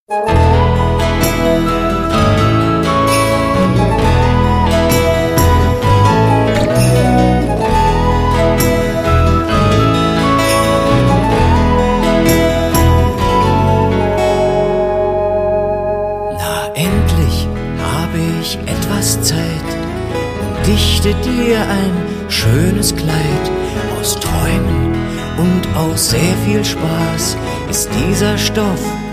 Endlich habe ich etwas Zeit und dichte dir ein schönes Kleid. Aus Träumen und aus sehr viel Spaß ist dieser Stoff